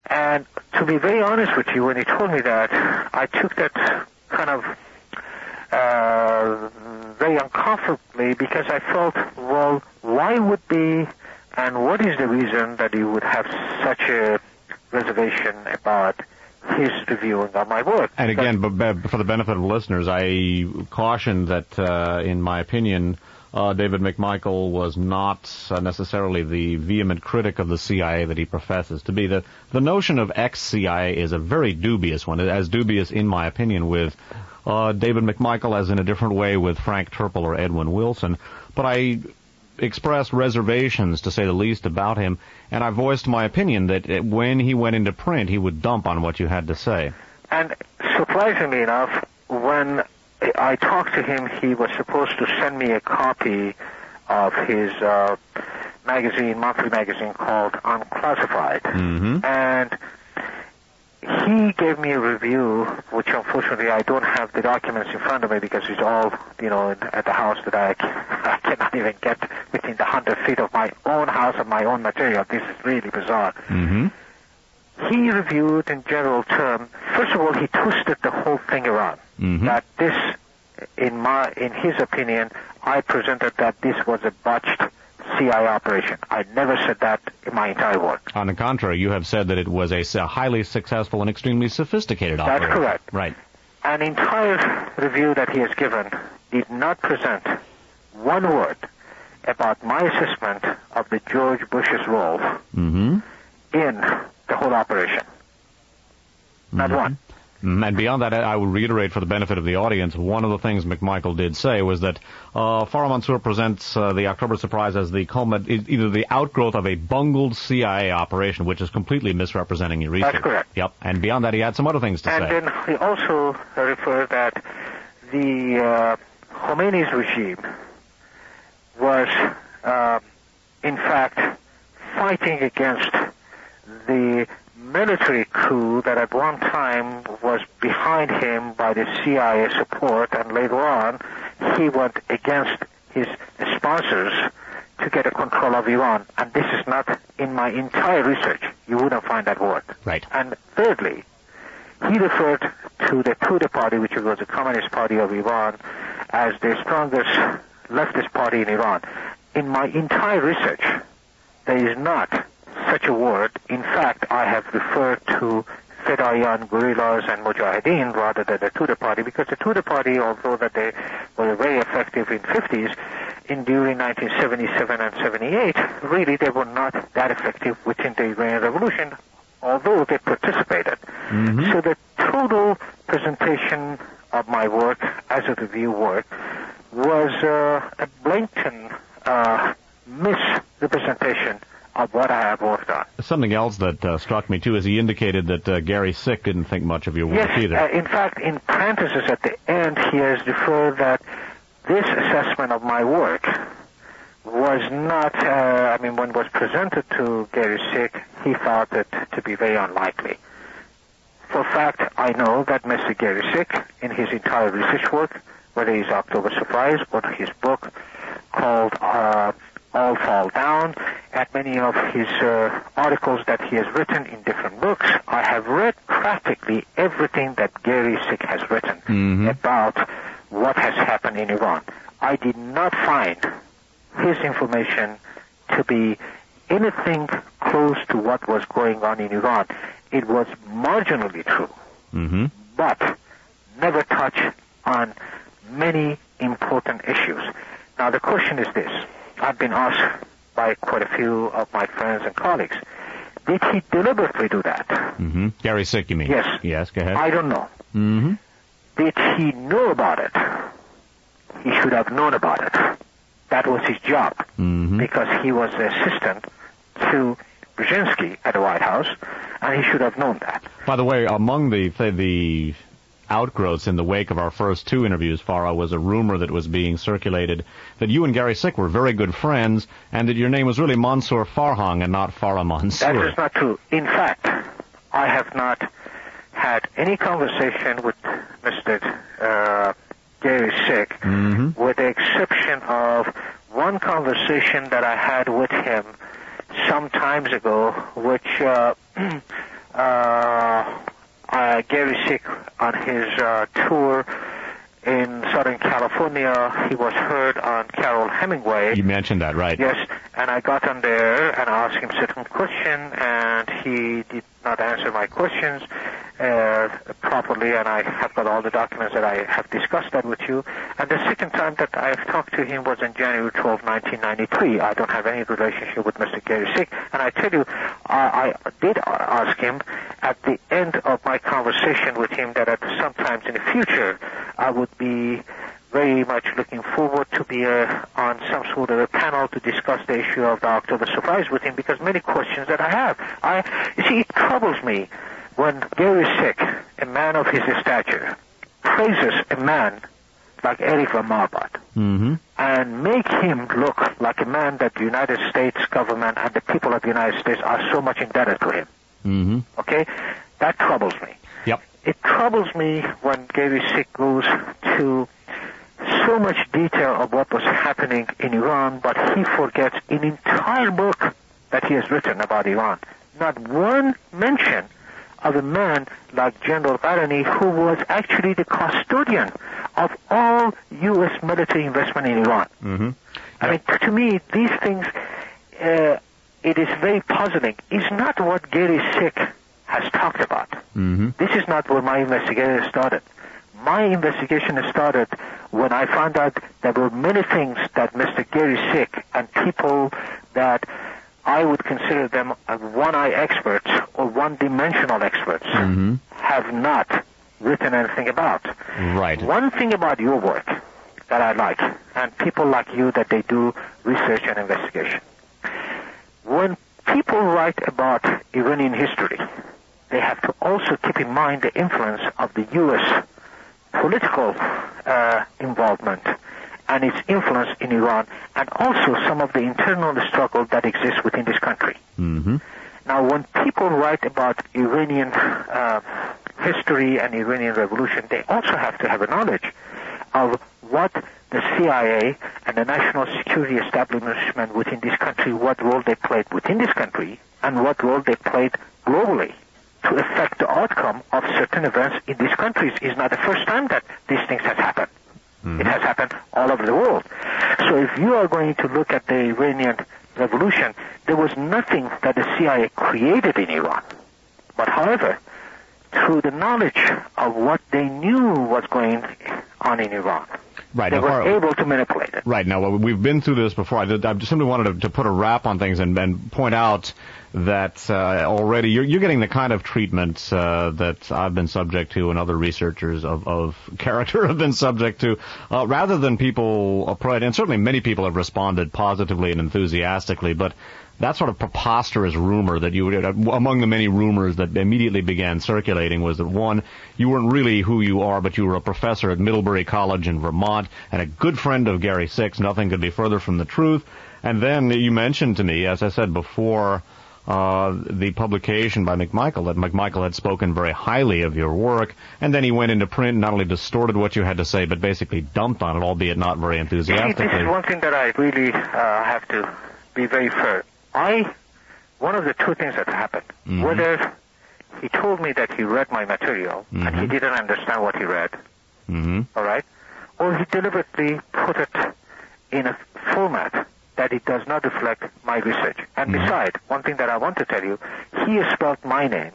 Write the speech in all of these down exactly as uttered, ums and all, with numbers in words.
And to be very honest with you, when he told me that, I took that kind of uh, very uncomfortably because I felt, well, why would be, and what is the reason that he would have such a reservation about his reviewing of my work? And again, but for the benefit of listeners, I caution that, uh, in my opinion, Uh, David McMichael was not uh, necessarily the vehement critic of the C I A that he professes to be. The the notion of ex-C I A is a very dubious one, as dubious, in my opinion, with uh, David McMichael as in a different way with Frank Turple or Edwin Wilson. But I expressed reservations, to say the least, about him, and I voiced my opinion that when he went into print, he would dump on what you had to say. And surprisingly enough, when I talked to him, he was supposed to send me a copy of his uh, magazine, monthly magazine called Unclassified. Mm-hmm. And he gave me a review, which unfortunately I don't have the documents in front of me because it's all, you know, in, at the house that I, I cannot even get within the hundred feet of my own house of my own material. This is really bizarre. Mm-hmm. He reviewed in general terms. First of all, he twisted the whole thing around. Mm-hmm. That this, in my, in his opinion, I presented that this was a botched C I A operation. I never said that in my entire work. On the contrary, you have said that it was a, a highly successful and extremely sophisticated operation. That's correct. Right. An entire review that he has given did not present one word about my assessment of the George Bush's role mm-hmm. in the whole operation. Not mm-hmm. one. And beyond that, I would reiterate for the benefit of the audience, one of the things McMichael did say was that uh, Farah Mansour presents uh, the October Surprise as the culmin- either the outgrowth of a bungled C I A operation, which is completely misrepresenting your research. That's correct. Yep. And beyond that, he had some other things to and say. And then he also referred that the uh, Khomeini's regime was, uh, in fact, fighting against the military coup that at one time was behind him by the C I A support, and later on he went against his sponsors to get a control of Iran. And this is not in my entire research. You wouldn't find that word. Right. And thirdly, he referred to the Tudeh Party, which was the Communist Party of Iran, as the strongest leftist party in Iran. In my entire research, there is not such a word. In fact, I have referred to Fedayeen guerrillas and Mujahideen rather than the Tudeh Party, because the Tudeh Party, although that they were very effective in fifties, in during nineteen seventy-seven and seventy-eight, really they were not that effective within the Iranian Revolution, although they participated. Mm-hmm. So the total presentation of my work as a review work was uh, a blatant uh, misrepresentation of what I have worked on. Something else that uh, struck me, too, is he indicated that uh, Gary Sick didn't think much of your work yes, either. Uh, in fact, in parentheses at the end, he has referred that this assessment of my work was not, uh, I mean, when it was presented to Gary Sick, he thought it to be very unlikely. For fact, I know that Mister Gary Sick, in his entire research work, whether it's October Surprise or his book called uh, All Fall Down, and many of his uh, articles that he has written in different books, I have read practically everything that Gary Sick has written mm-hmm. about what has happened in Iran. I did not find his information to be anything close to what was going on in Iran. It was marginally true, mm-hmm. but never touched on many important issues. Now, the question is this. I've been asked by quite a few of my friends and colleagues, did he deliberately do that? Mm-hmm. Gary Sick, you mean? Yes. Yes, go ahead. I don't know. Mm-hmm. Did he know about it? He should have known about it. That was his job, mm-hmm. because he was the assistant to Brzezinski at the White House, and he should have known that. By the way, among the the outgrowths in the wake of our first two interviews, Farah, was a rumor that was being circulated that you and Gary Sick were very good friends, and that your name was really Mansour Farhang and not Farah Mansour. That is not true. In fact, I have not had any conversation with Mister Uh, Gary Sick, mm-hmm. with the exception of one conversation that I had with him some times ago, which uh, uh, uh, uh, Gary Sick on his uh, tour in Southern California. He was heard on Carol Hemingway. You mentioned that, right? Yes, and I got on there and asked him certain question, and he did not answer my questions uh, properly, and I have got all the documents that I have discussed that with you. And the second time that I've talked to him was on January twelfth, nineteen ninety-three. I don't have any relationship with Mister Gary Sick, and I tell you, I, I did ask him at the end of my conversation with him that at sometimes in the future I would be very much looking forward to be uh, on some sort of a panel to discuss the issue of the October surprise with him, because many questions that I have. I, you see, it troubles me when Gary Sick, a man of his stature, praises a man like Eric von Marbach, mm-hmm. and make him look like a man that the United States government and the people of the United States are so much indebted to him. Mm-hmm. Okay? That troubles me. Yep. It troubles me when Gary Sick goes to so much detail of what was happening in Iran, but he forgets an entire book that he has written about Iran. Not one mention of a man like General Barani, who was actually the custodian of all U S military investment in Iran. Mm-hmm. I mean, to me, these things, uh, it is very puzzling. It's not what Gary Sick has talked about. Mm-hmm. This is not where my investigation started. My investigation started when I found out there were many things that Mister Gary Sick and people that I would consider them one-eye experts or one-dimensional experts mm-hmm. have not written anything about. Right. One thing about your work that I like, and people like you that they do research and investigation, when people write about Iranian history, they have to also keep in mind the influence of the U S political uh, involvement and its influence in Iran, and also some of the internal struggle that exists within this country. Mm-hmm. Now, when people write about Iranian uh, history and Iranian revolution, they also have to have a knowledge of what the C I A and the national security establishment within this country, what role they played within this country, and what role they played globally to affect the outcome of certain events in these countries. Is not the first time that these things have happened. Mm-hmm. It has happened all over the world. So if you are going to look at the Iranian revolution, there was nothing that the C I A created in Iran. But however, through the knowledge of what they knew was going on in Iran, right, they now, were Carl, able to manipulate it. Right. Now, we've been through this before. I, did, I simply wanted to, to put a wrap on things and, and point out that uh, already you're, you're getting the kind of treatment uh, that I've been subject to and other researchers of, of character have been subject to, uh, rather than people applied, and certainly many people have responded positively and enthusiastically, but that sort of preposterous rumor that you, among the many rumors that immediately began circulating, was that, one, you weren't really who you are, but you were a professor at Middlebury College in Vermont and a good friend of Gary Sick's. Nothing could be further from the truth. And then you mentioned to me, as I said before, uh, the publication by McMichael, that McMichael had spoken very highly of your work, and then he went into print and not only distorted what you had to say, but basically dumped on it, albeit not very enthusiastically. See, this is one thing that I really uh, have to be very fair. I, one of the two things that happened, mm-hmm. whether he told me that he read my material mm-hmm. and he didn't understand what he read, mm-hmm. all right, or he deliberately put it in a format that it does not reflect my research. And mm-hmm. besides, one thing that I want to tell you, he has spelled my name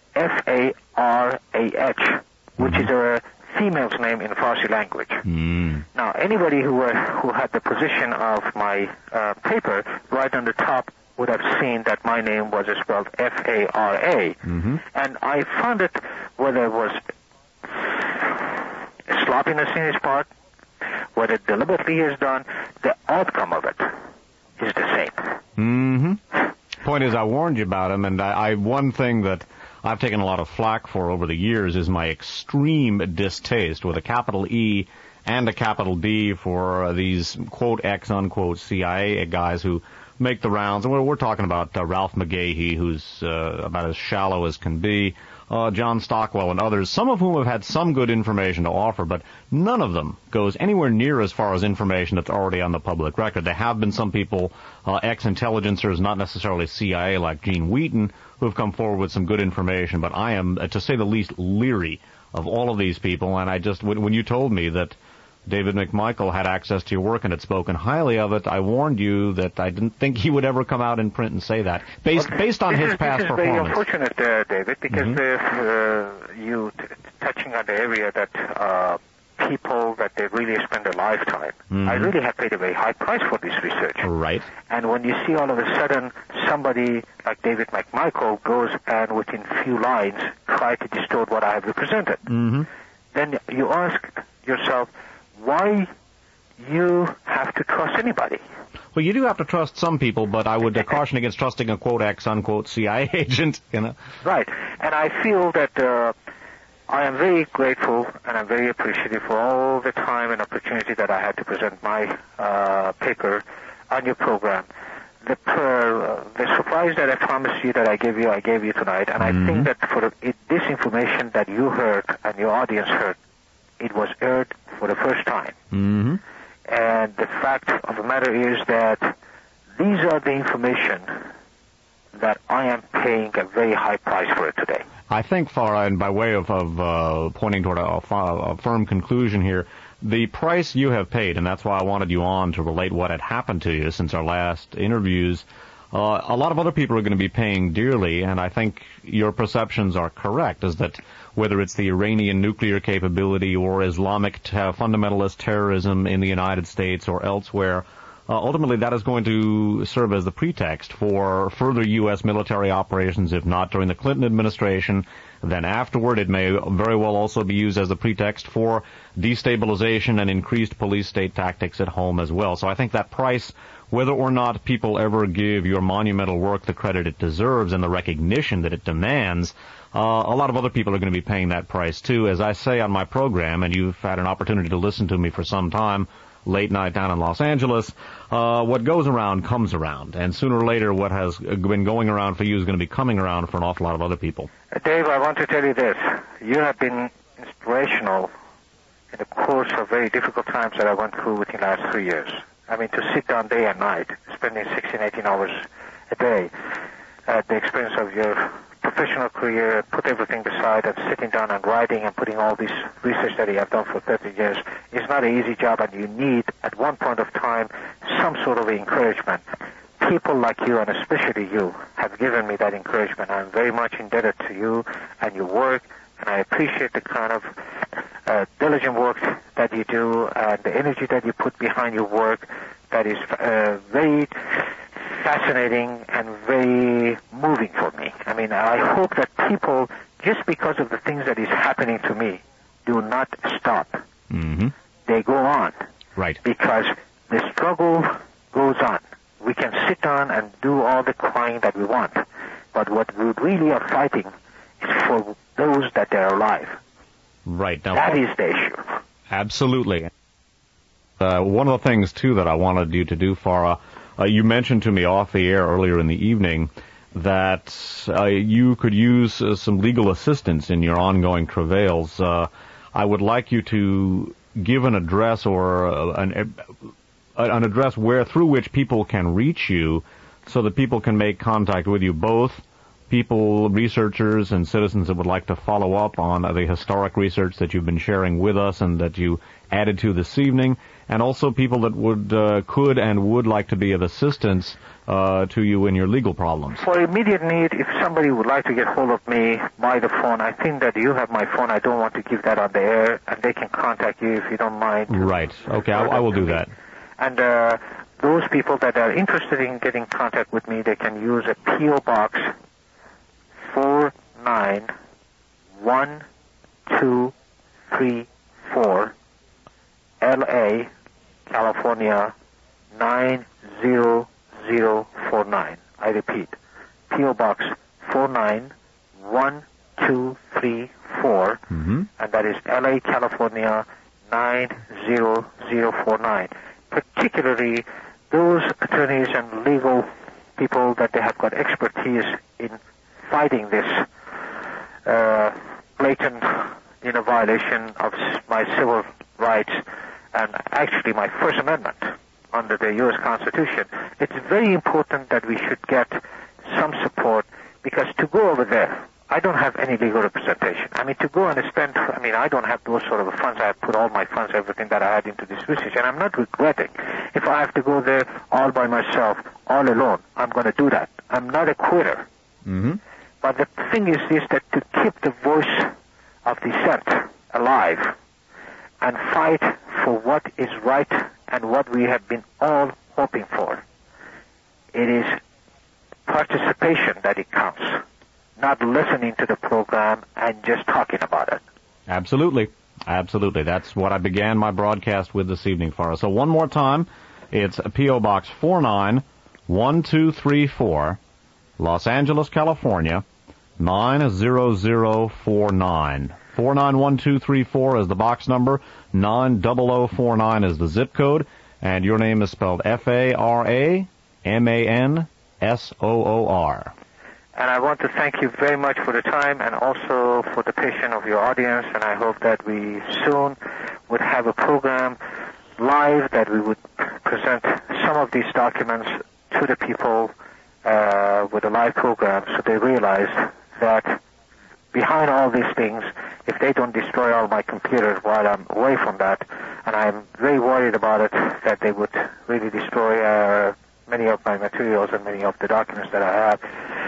F A R A H, mm-hmm. which is a female's name in Farsi language. Mm. Now, anybody who uh, who had the position of my uh, paper right on the top would have seen that my name was spelled F A R A. Mm-hmm. And I found it, whether it was sloppiness in his part, whether deliberately he has done, the outcome of it is the same. Mm-hmm. Point is, I warned you about him, and I, I one thing that I've taken a lot of flack for over the years is my extreme distaste, with a capital E and a capital D, for these quote X unquote C I A guys who make the rounds. And we're, we're talking about uh, Ralph McGahee, who's uh, about as shallow as can be, uh, John Stockwell and others, some of whom have had some good information to offer, but none of them goes anywhere near as far as information that's already on the public record. There have been some people, uh, ex-intelligencers, not necessarily C I A, like Gene Wheaton, who have come forward with some good information, but I am, uh, to say the least, leery of all of these people. And I just, when, when you told me that David McMichael had access to your work and had spoken highly of it, I warned you that I didn't think he would ever come out in print and say that, based well, based on his is, past this is performance. Very unfortunate, uh, David, because mm-hmm. uh, you t- touching on the area that uh, people that they really spend a lifetime. Mm-hmm. I really have paid a very high price for this research. Right. And when you see all of a sudden somebody like David McMichael goes and within few lines try to distort what I have represented, mm-hmm. then you ask yourself, why you have to trust anybody? Well, you do have to trust some people, but I would uh, caution against trusting a quote ex unquote C I A agent. You know. Right, and I feel that uh, I am very grateful and I'm very appreciative for all the time and opportunity that I had to present my uh, paper on your program. The uh, the surprise that I promised you that I gave you, I gave you tonight, and mm-hmm. I think that for it, this information that you heard and your audience heard, it was aired for the first time. Mm-hmm. And the fact of the matter is that these are the information that I am paying a very high price for it today. I think, Farah, and by way of, of uh, pointing toward a, a firm conclusion here, the price you have paid, and that's why I wanted you on to relate what had happened to you since our last interviews, uh, a lot of other people are going to be paying dearly, and I think your perceptions are correct, is that whether it's the Iranian nuclear capability or Islamic te- fundamentalist terrorism in the United States or elsewhere, uh, ultimately that is going to serve as the pretext for further U S military operations, if not during the Clinton administration. Then afterward, it may very well also be used as the pretext for destabilization and increased police state tactics at home as well. So I think that price, whether or not people ever give your monumental work the credit it deserves and the recognition that it demands, uh, a lot of other people are going to be paying that price too. As I say on my program, and you've had an opportunity to listen to me for some time, late night down in Los Angeles, uh, what goes around comes around. And sooner or later, what has been going around for you is going to be coming around for an awful lot of other people. Dave, I want to tell you this. You have been inspirational in the course of very difficult times that I went through within the last three years. I mean, to sit down day and night, spending sixteen, eighteen hours a day, at the expense of your professional career, put everything aside and sitting down and writing and putting all this research that you have done for thirty years is not an easy job, and you need, at one point of time, some sort of encouragement. People like you, and especially you, have given me that encouragement. I'm very much indebted to you and your work, and I appreciate the kind of uh, diligent work that you do and the energy that you put behind your work. That is uh, very fascinating and very moving for me. I mean, I hope that people, just because of the things that is happening to me, do not stop. Mm-hmm. They go on. Right. Because the struggle goes on. We can sit down and do all the crying that we want, but what we really are fighting is for those that are alive. Right. Now, that is the issue. Absolutely. Uh, one of the things, too, that I wanted you to do, Farah, uh, you mentioned to me off the air earlier in the evening that uh, you could use uh, some legal assistance in your ongoing travails. Uh, I would like you to give an address or uh, an, uh, an address where through which people can reach you so that people can make contact with you, both people, researchers, and citizens that would like to follow up on uh, the historic research that you've been sharing with us and that you added to this evening, and also people that would, uh, could and would like to be of assistance uh, to you in your legal problems. For immediate need, if somebody would like to get hold of me by the phone, I think that you have my phone. I don't want to give that on the air, and they can contact you if you don't mind. Right. Okay, I, I will do that. And uh, those people that are interested in getting in contact with me, they can use a P O Box four nine one two three four, L A, California nine zero zero four nine. I repeat, P O Box four nine one two three four, mm-hmm. and that is L A, California nine zero zero four nine. Particularly those attorneys and legal people that they have got expertise in fighting this uh, blatant, you know, violation of my civil rights and actually my First Amendment under the U S Constitution, it's very important that we should get some support, because to go over there, I don't have any legal representation. I mean, to go and spend, I mean, I don't have those sort of funds. I have put all my funds, everything that I had into this research, and I'm not regretting. If I have to go there all by myself, all alone, I'm going to do that. I'm not a quitter. Mm-hmm. But the thing is this, that to keep the voice of dissent alive and fight for what is right and what we have been all hoping for, it is participation that it counts, not listening to the program and just talking about it. Absolutely. Absolutely. That's what I began my broadcast with this evening, Farah. So one more time, it's P O. Box four nine one two three four, Los Angeles, California, nine zero zero four nine. four nine one two three four is the box number, nine zero zero four nine is the zip code, and your name is spelled F A R A M A N S O O R. And I want to thank you very much for the time and also for the patience of your audience, and I hope that we soon would have a program live that we would present some of these documents to the people uh, with a live program, so they realize that behind all these things, if they don't destroy all my computers while I'm away from that, and I'm very worried about it, that they would really destroy uh, many of my materials and many of the documents that I have.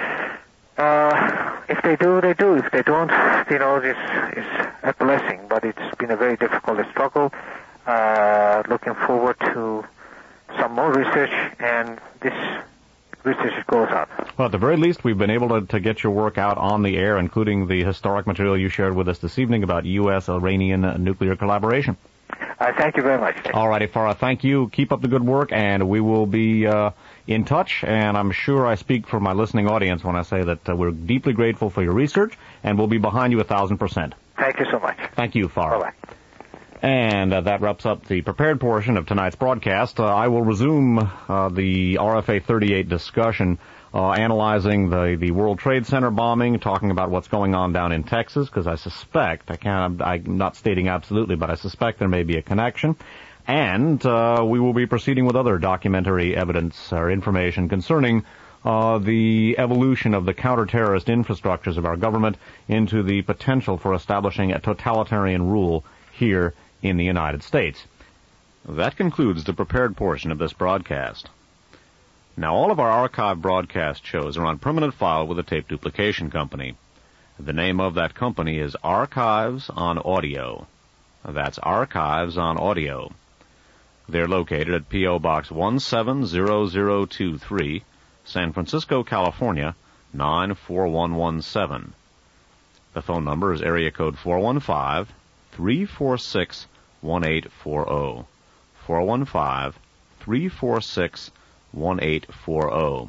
Uh, if they do, they do. If they don't, you know, this is a blessing, but it's been a very difficult struggle. Uh, looking forward to some more research, and this research goes on. Well, at the very least, we've been able to, to get your work out on the air, including the historic material you shared with us this evening about U S Iranian nuclear collaboration. Uh, thank you very much. All righty, Farah, thank you. Keep up the good work, and we will be uh, in touch, and I'm sure I speak for my listening audience when I say that uh, we're deeply grateful for your research, and we'll be behind you a thousand percent. Thank you so much. Thank you, Farah. Bye-bye. And uh, that wraps up the prepared portion of tonight's broadcast. Uh, I will resume uh, the R F A thirty-eight discussion, uh, analyzing the, the World Trade Center bombing, talking about what's going on down in Texas, because I suspect, I can't, I'm not stating absolutely, but I suspect there may be a connection. And uh, we will be proceeding with other documentary evidence or information concerning uh, the evolution of the counter-terrorist infrastructures of our government into the potential for establishing a totalitarian rule here in the United States. That concludes the prepared portion of this broadcast. Now, all of our archive broadcast shows are on permanent file with the Tape Duplication Company. The name of that company is Archives on Audio. That's Archives on Audio. They're located at P O. Box one seven zero zero two three, San Francisco, California, nine four one one seven. The phone number is area code four one five, three four six, one eight four zero. four one five, three four six, one eight four zero.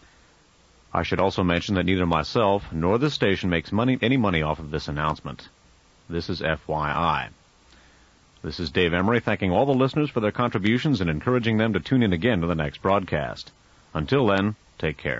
I should also mention that neither myself nor this station makes money, any money off of this announcement. This is F Y I. This is Dave Emery thanking all the listeners for their contributions and encouraging them to tune in again to the next broadcast. Until then, take care.